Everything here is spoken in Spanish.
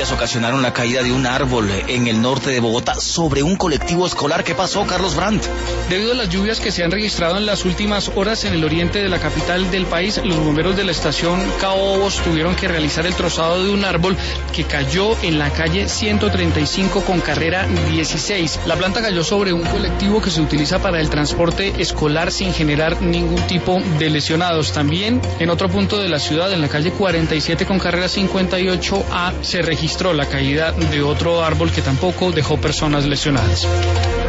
lluvias ocasionaron la caída de un árbol en el norte de Bogotá sobre un colectivo escolar. ¿Qué pasó, Carlos Brandt? Debido a las lluvias que se han registrado en las últimas horas en el oriente de la capital del país, los bomberos de la estación Caobos tuvieron que realizar el trozado de un árbol que cayó en la calle 135 con carrera 16. La planta cayó sobre un colectivo que se utiliza para el transporte escolar sin generar ningún tipo de lesionados. También en otro punto de la ciudad, en la calle 47 con carrera 58A, se registró la caída de otro árbol que tampoco dejó personas lesionadas.